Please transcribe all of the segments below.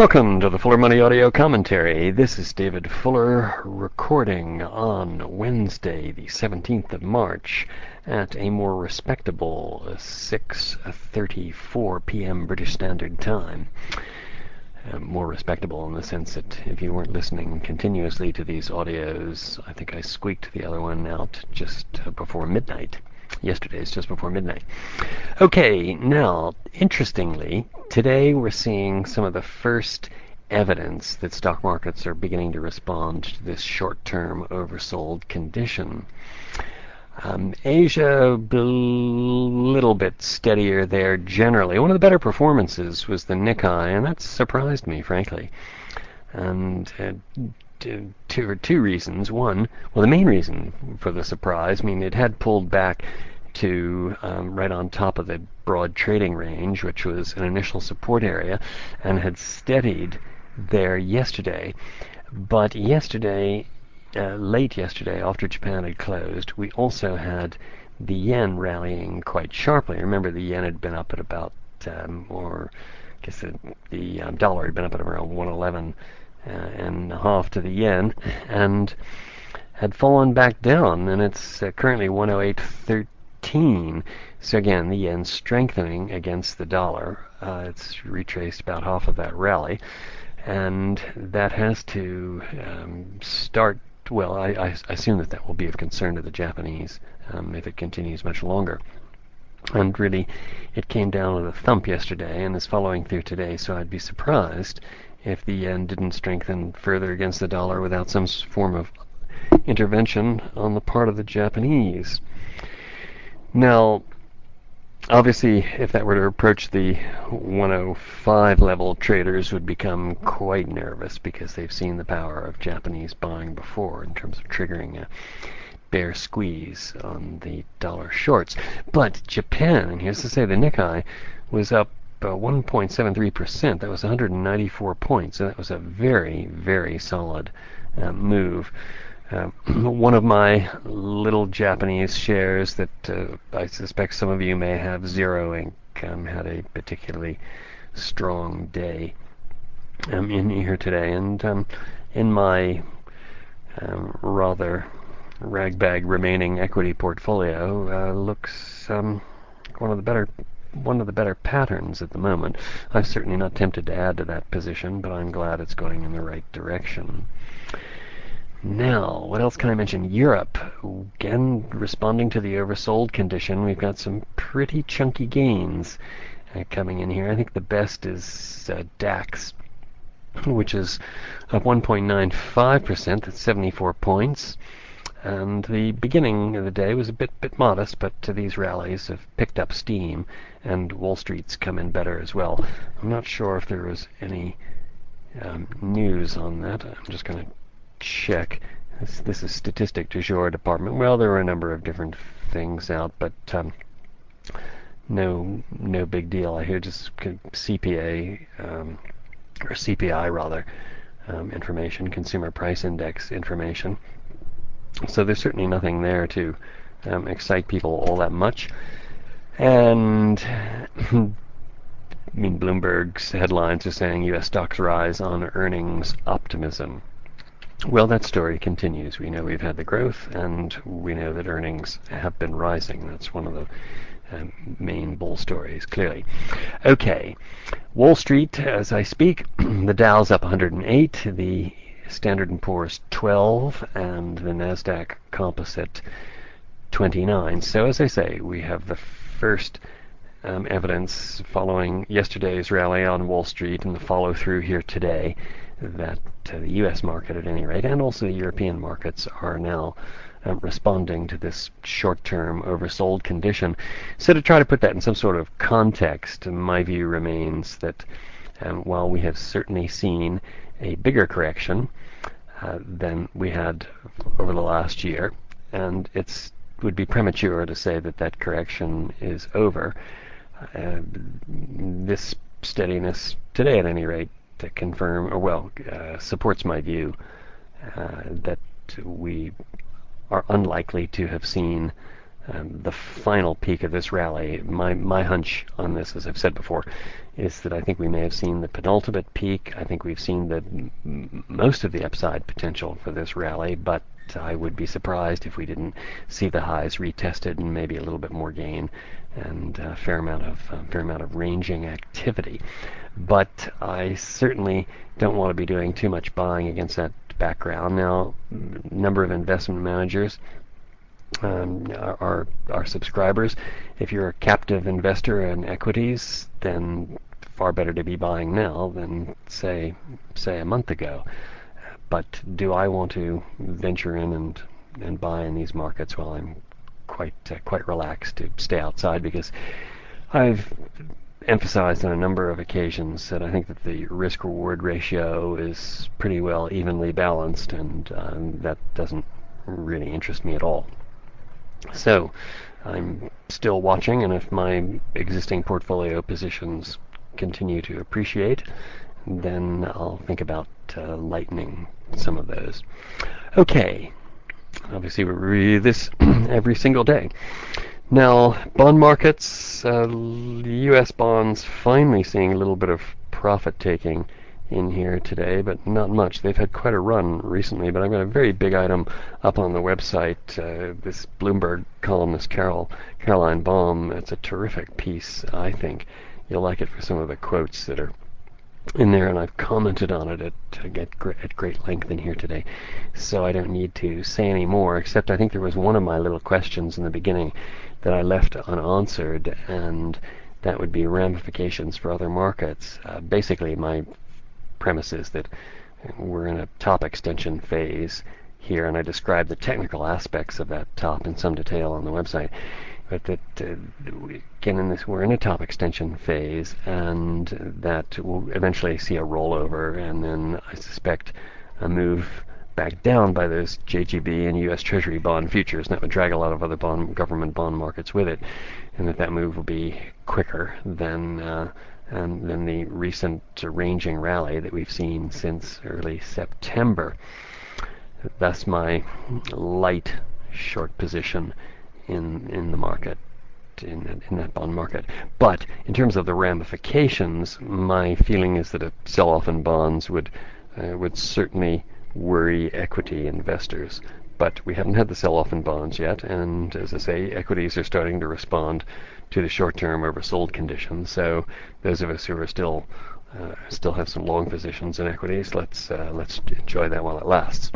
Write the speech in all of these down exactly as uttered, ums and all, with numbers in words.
Welcome to the Fuller Money Audio Commentary. This is David Fuller recording on Wednesday, the seventeenth of March at a more respectable six thirty-four p.m. British Standard Time. Uh, more respectable in the sense that if you weren't listening continuously to these audios, I think I squeaked the other one out just before midnight. Yesterday's just before midnight. Okay, now, interestingly, today we're seeing some of the first evidence that stock markets are beginning to respond to this short-term oversold condition. Um, Asia, a little bit steadier there generally. One of the better performances was the Nikkei, and that surprised me, frankly. And uh, two, two, two reasons. One, well, the main reason for the surprise, I mean, it had pulled back to um, right on top of the broad trading range, which was an initial support area, and had steadied there yesterday. But yesterday, uh, late yesterday, after Japan had closed, we also had the yen rallying quite sharply. Remember, the yen had been up at about, um, or I guess the, the um, dollar had been up at around one eleven uh, and a half to the yen, and had fallen back down, and it's uh, currently one oh eight thirteen. So again, the yen strengthening against the dollar. Uh, it's retraced about half of that rally, and that has to um, start. Well, I, I assume that that will be of concern to the Japanese um, if it continues much longer. And really, it came down with a thump yesterday and is following through today, so I'd be surprised if the yen didn't strengthen further against the dollar without some form of intervention on the part of the Japanese. Now, obviously, if that were to approach the one oh five level, traders would become quite nervous because they've seen the power of Japanese buying before in terms of triggering a bear squeeze on the dollar shorts. But Japan, and here's to say the Nikkei, was up uh, one point seven three percent. That was one hundred ninety-four points, so that was a very, very solid uh, move. Uh, one of my little Japanese shares that uh, I suspect some of you may have, Zero Inc, um, had a particularly strong day um, in here today. And um, in my um, rather ragbag remaining equity portfolio, uh, looks um, one of the better one of the better patterns at the moment. I'm certainly not tempted to add to that position, but I'm glad it's going in the right direction. Now, what else can I mention? Europe, again, responding to the oversold condition. We've got some pretty chunky gains uh, coming in here. I think the best is uh, DAX, which is up one point nine five percent. That's seventy-four points. And the beginning of the day was a bit bit modest, but uh, these rallies have picked up steam, and Wall Street's come in better as well. I'm not sure if there was any um, news on that. I'm just going to check. This, this is Statistic du Jour Department. Well, there were a number of different things out, but um, no no big deal. I hear just C P A, um, or C P I rather, um, information, Consumer Price Index information. So there's certainly nothing there to um, excite people all that much. And I mean, Bloomberg's headlines are saying U S stocks rise on earnings optimism. Well, that story continues. We know we've had the growth, and we know that earnings have been rising. That's one of the um, main bull stories, clearly. Okay, Wall Street, as I speak, the Dow's up one hundred eight, the Standard and Poor's twelve, and the NASDAQ Composite twenty-nine. So, as I say, we have the first um, evidence following yesterday's rally on Wall Street and the follow-through here today that uh, the U S market, at any rate, and also the European markets are now um, responding to this short-term oversold condition. So to try to put that in some sort of context, my view remains that um, while we have certainly seen a bigger correction uh, than we had over the last year, and it would be premature to say that that correction is over, uh, this steadiness today, at any rate, to confirm, or well, uh, supports my view uh, that we are unlikely to have seen um, the final peak of this rally. My my hunch on this, as I've said before, is that I think we may have seen the penultimate peak. I think we've seen the m- most of the upside potential for this rally, but I would be surprised if we didn't see the highs retested and maybe a little bit more gain and a fair amount of uh, fair amount of ranging activity. But I certainly don't want to be doing too much buying against that background. Now, a number of investment managers um, are our subscribers. If you're a captive investor in equities, then far better to be buying now than say say a month ago. But do I want to venture in and and buy in these markets while I'm quite uh, quite relaxed to stay outside? Because I've emphasized on a number of occasions that I think that the risk-reward ratio is pretty well evenly balanced, and um, that doesn't really interest me at all. So I'm still watching, and if my existing portfolio positions continue to appreciate, then I'll think about uh, lightening some of those. Okay, obviously we review this every single day. Now, bond markets, uh, U S bonds finally seeing a little bit of profit taking in here today, but not much. They've had quite a run recently, but I've got a very big item up on the website. Uh, this Bloomberg columnist, Carol Caroline Baum, it's a terrific piece, I think. You'll like it for some of the quotes that are in there, and I've commented on it at, at, at great length in here today, so I don't need to say any more, except I think there was one of my little questions in the beginning that I left unanswered, and that would be ramifications for other markets. Uh, basically, my premise is that we're in a top extension phase here, and I describe the technical aspects of that top in some detail on the website. But that uh, again, in this, we're in a top extension phase, and that we'll eventually see a rollover, and then I suspect a move back down by those J G B and U S Treasury bond futures, and that would drag a lot of other bond government bond markets with it, and that that move will be quicker than uh, and than the recent ranging rally that we've seen since early September. Thus, my light short position in in the market, in in that bond market. But in terms of the ramifications, my feeling is that a sell-off in bonds would uh, would certainly worry equity investors. But we haven't had the sell-off in bonds yet, and as I say, equities are starting to respond to the short-term oversold conditions. So those of us who are still uh, still have some long positions in equities, let's uh, let's enjoy that while it lasts.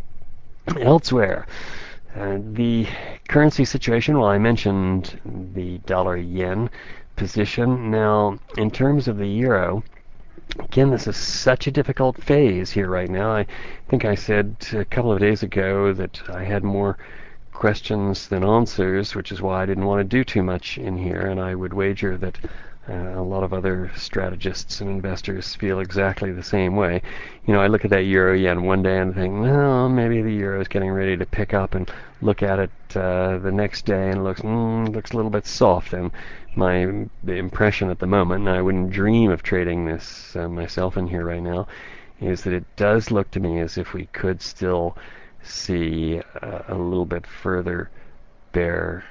Elsewhere, Uh, the currency situation, well, I mentioned the dollar-yen position. Now, in terms of the euro, again, this is such a difficult phase here right now. I think I said a couple of days ago that I had more questions than answers, which is why I didn't want to do too much in here, and I would wager that Uh, a lot of other strategists and investors feel exactly the same way. You know, I look at that euro yen one day and think, well, maybe the euro is getting ready to pick up, and look at it uh, the next day and it looks mm, looks a little bit soft. And my the impression at the moment, and I wouldn't dream of trading this uh, myself in here right now, is that it does look to me as if we could still see uh, a little bit further bear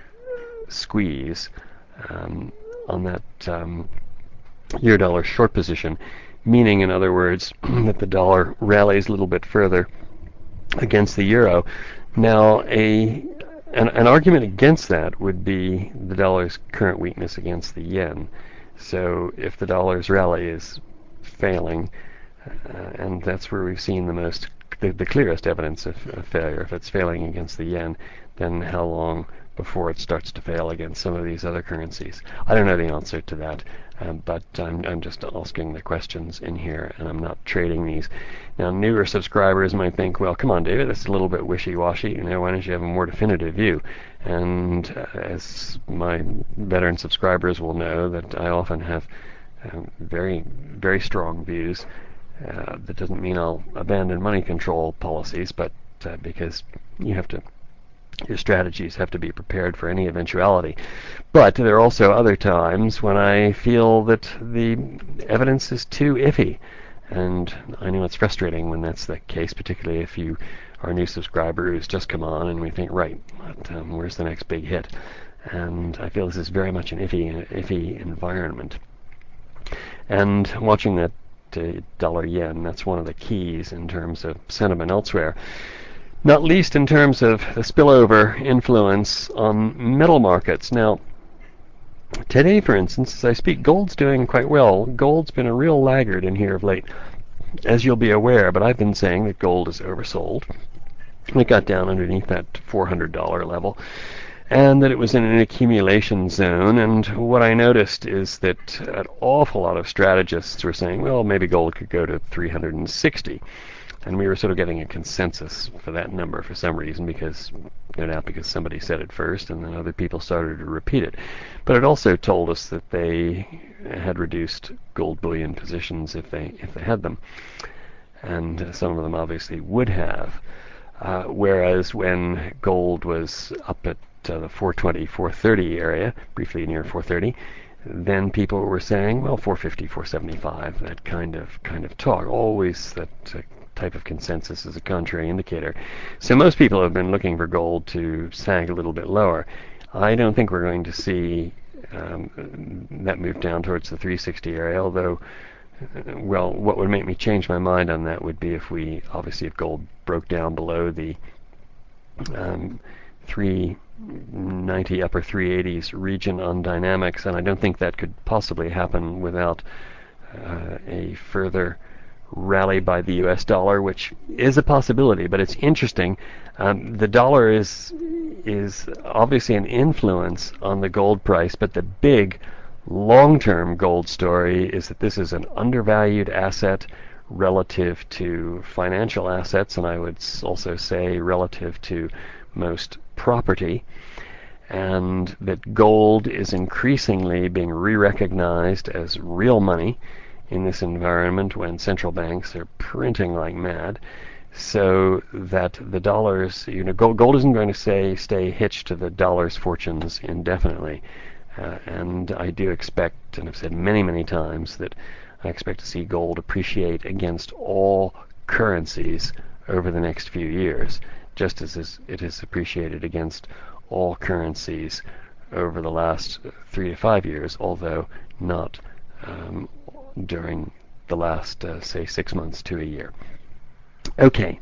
squeeze Um, on that um, euro dollar short position, meaning, in other words, that the dollar rallies a little bit further against the euro. Now, a an, an argument against that would be the dollar's current weakness against the yen. So if the dollar's rally is failing, uh, and that's where we've seen the most, the, the clearest evidence of, of failure, if it's failing against the yen, then how long before it starts to fail against some of these other currencies? I don't know the answer to that, um, but I'm, I'm just asking the questions in here, and I'm not trading these. Now, newer subscribers might think, well, come on, David, that's a little bit wishy-washy. You know, why don't you have a more definitive view? And uh, as my veteran subscribers will know, that I often have um, very, very strong views. Uh, that doesn't mean I'll abandon money control policies, but uh, because you have to your strategies have to be prepared for any eventuality. But there are also other times when I feel that the evidence is too iffy, And I know it's frustrating when that's the case, particularly if you are a new subscriber who's just come on and we think, right, but, um, where's the next big hit? And I feel this is very much an iffy, iffy environment. And watching that uh, dollar yen, that's one of the keys in terms of sentiment elsewhere. Not least in terms of the spillover influence on metal markets. Now, today, for instance, as I speak, gold's doing quite well. Gold's been a real laggard in here of late, as you'll be aware, but I've been saying that gold is oversold. It got down underneath that four hundred dollars level, and that it was in an accumulation zone. And what I noticed is that an awful lot of strategists were saying, well, maybe gold could go to three hundred sixty. And we were sort of getting a consensus for that number for some reason, because no doubt because somebody said it first and then other people started to repeat it. But it also told us that they had reduced gold bullion positions if they if they had them. And uh, some of them obviously would have. Uh, whereas when gold was up at uh, the four twenty, four thirty area, briefly near four thirty, then people were saying, well, four fifty, four seventy-five, that kind of kind of talk. Always that uh, type of consensus is a contrary indicator. So most people have been looking for gold to sag a little bit lower. I don't think we're going to see um, that move down towards the three sixty area, although, well, what would make me change my mind on that would be if we, obviously, if gold broke down below the um, three ninety, upper three eighties region on dynamics, and I don't think that could possibly happen without uh, a further rally by the U S dollar, which is a possibility, but it's interesting. Um, the dollar is is obviously an influence on the gold price, but the big long-term gold story is that this is an undervalued asset relative to financial assets, and I would also say relative to most property, and that gold is increasingly being re-recognized as real money in this environment when central banks are printing like mad, so that the dollars, you know, gold, gold isn't going to say stay hitched to the dollar's fortunes indefinitely. Uh, and I do expect, and I've said many, many times, that I expect to see gold appreciate against all currencies over the next few years, just as it has appreciated against all currencies over the last three to five years, although not um, during the last, uh, say, six months to a year. Okay.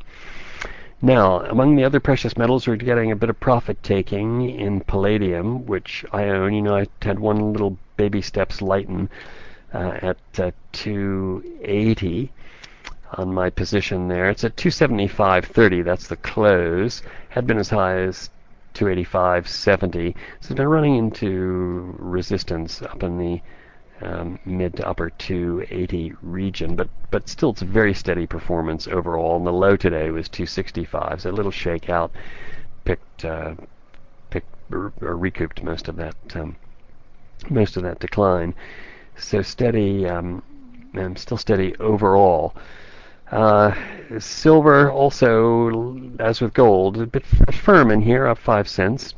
Now, among the other precious metals, we're getting a bit of profit taking in palladium, which I own. You know, I had one little baby steps lighten uh, at uh, two eighty on my position there. It's at two seventy-five thirty. That's the close. Had been as high as two eighty-five seventy. So it's been running into resistance up in the Um, mid to upper two eighty region, but but still it's a very steady performance overall. And the low today was two sixty-five, so a little shakeout picked uh, picked or, or recouped most of that um, most of that decline. So steady, um, and still steady overall. Uh, silver also, as with gold, a bit firm in here, up five cents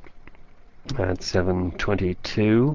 at seven twenty-two.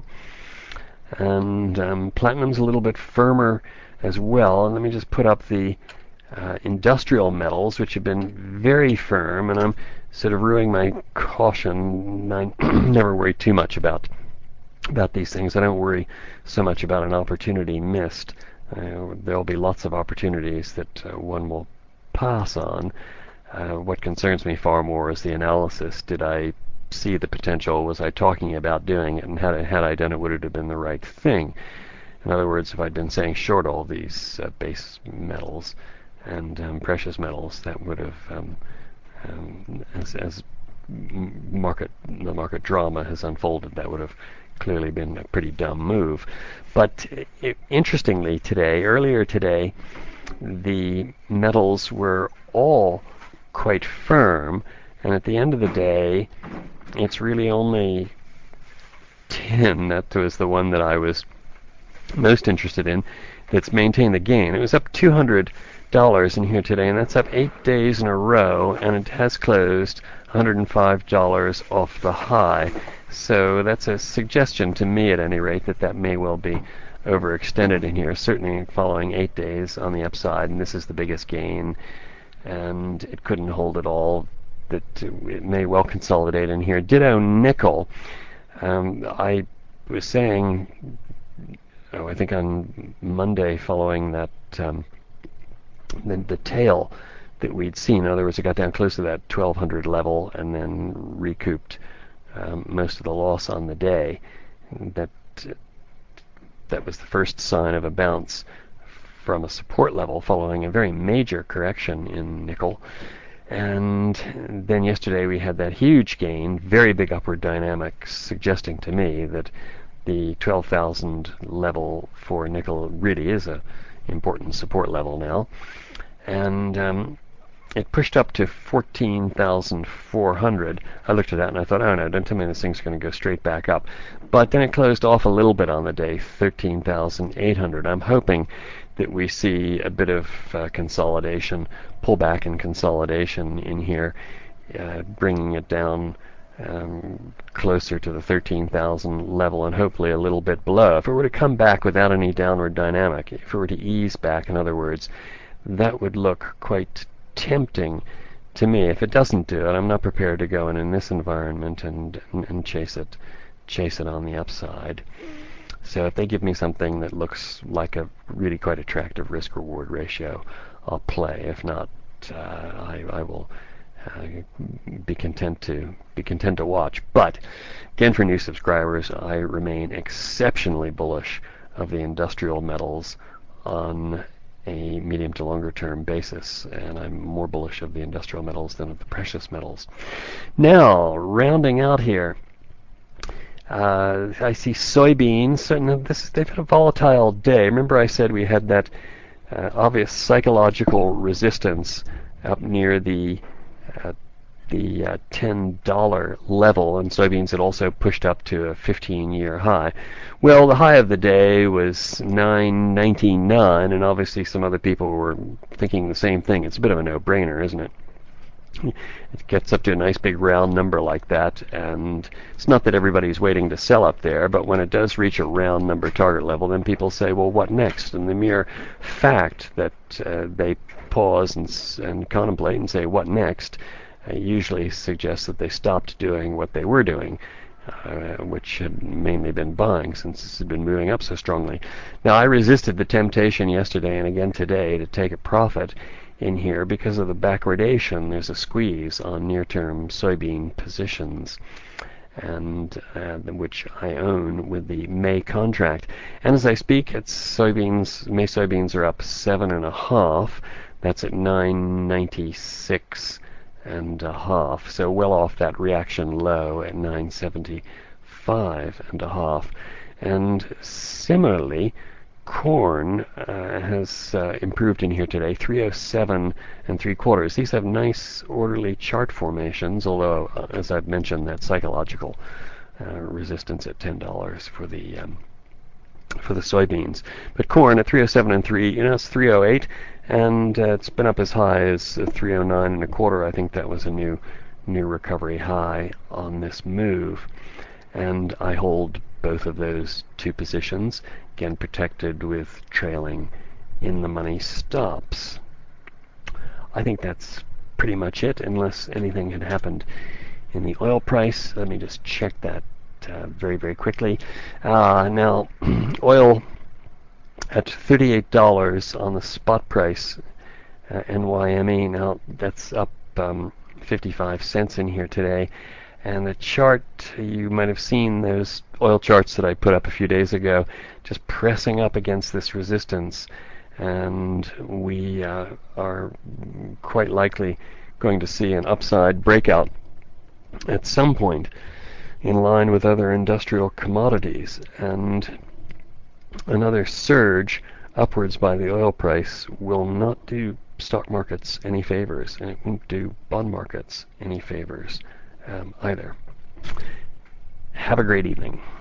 And um, platinum's a little bit firmer as well. And let me just put up the uh, industrial metals, which have been very firm. And I'm sort of ruining my caution. I never worry too much about about these things. I don't worry so much about an opportunity missed. Uh, there'll be lots of opportunities that uh, one will pass on. Uh, what concerns me far more is the analysis. Did I see the potential? Was I talking about doing it? And had I, had I done it, would it have been the right thing? In other words, if I'd been saying short all these uh, base metals and um, precious metals, that would have, um, um, as, as market the market drama has unfolded, that would have clearly been a pretty dumb move. But it, interestingly, today, earlier today, the metals were all quite firm, and at the end of the day, it's really only tin, that was the one that I was most interested in, that's maintained the gain. It was up two hundred dollars in here today, and that's up eight days in a row, and it has closed one hundred five dollars off the high. So that's a suggestion to me, at any rate, that that may well be overextended in here, certainly following eight days on the upside, and this is the biggest gain, and it couldn't hold it all. That it may well consolidate in here. Ditto nickel. Um, I was saying, oh, I think on Monday following that um, the, the tail that we'd seen. In other words, it got down close to that twelve hundred level and then recouped um, most of the loss on the day. That that was the first sign of a bounce from a support level following a very major correction in nickel. And then yesterday we had that huge gain, very big upward dynamic, suggesting to me that the twelve thousand level for nickel really is a important support level now. And um, it pushed up to fourteen thousand four hundred. I looked at that and I thought, oh no, don't tell me this thing's going to go straight back up. But then it closed off a little bit on the day, thirteen thousand eight hundred. I'm hoping that we see a bit of uh, consolidation, pullback and consolidation in here, uh, bringing it down um, closer to the thirteen thousand level and hopefully a little bit below. If it were to come back without any downward dynamic, if it were to ease back, in other words, that would look quite tempting to me. If it doesn't do it, I'm not prepared to go in in this environment and, and, and chase it, chase it on the upside. So if they give me something that looks like a really quite attractive risk-reward ratio, I'll play. If not, uh, I, I will uh, be content to be content to watch. But again, for new subscribers, I remain exceptionally bullish of the industrial metals on a medium to longer term basis, and I'm more bullish of the industrial metals than of the precious metals. Now, rounding out here, Uh, I see soybeans, and this, they've had a volatile day. Remember I said we had that uh, obvious psychological resistance up near the uh, the uh, ten dollar level, and soybeans had also pushed up to a fifteen-year high. Well, the high of the day was nine ninety-nine, and obviously some other people were thinking the same thing. It's a bit of a no-brainer, isn't it? It gets up to a nice big round number like that, and it's not that everybody's waiting to sell up there, but when it does reach a round number target level, then people say, well, what next? And the mere fact that uh, they pause and, and contemplate and say, what next, uh, usually suggests that they stopped doing what they were doing, uh, which had mainly been buying since this had been moving up so strongly. Now, I resisted the temptation yesterday and again today to take a profit in here because of the backwardation. There's a squeeze on near-term soybean positions, and uh, which I own with the May contract. And as I speak, it's soybeans. May soybeans are up seven and a half. That's at nine ninety-six and a half. So well off that reaction low at nine seventy-five and a half. And similarly, corn uh, has uh, improved in here today, three oh seven and three quarters. These have nice orderly chart formations, although, uh, as I've mentioned, that psychological uh, resistance at ten dollars for the um, for the soybeans. But corn at three oh seven and three, you know, it's three oh eight, and uh, it's been up as high as uh, three oh nine and a quarter. I think that was a new new recovery high on this move, and I hold both of those two positions, again protected with trailing in the money stops. I think that's pretty much it, unless anything had happened in the oil price. Let me just check that uh, very, very quickly. Uh, now, oil at thirty-eight dollars on the spot price, uh, N Y M E. Now, that's up um, fifty-five cents in here today. And the chart, you might have seen those oil charts that I put up a few days ago, just pressing up against this resistance. And we uh, are quite likely going to see an upside breakout at some point in line with other industrial commodities. And another surge upwards by the oil price will not do stock markets any favors, and it won't do bond markets any favors Um, either. Have a great evening.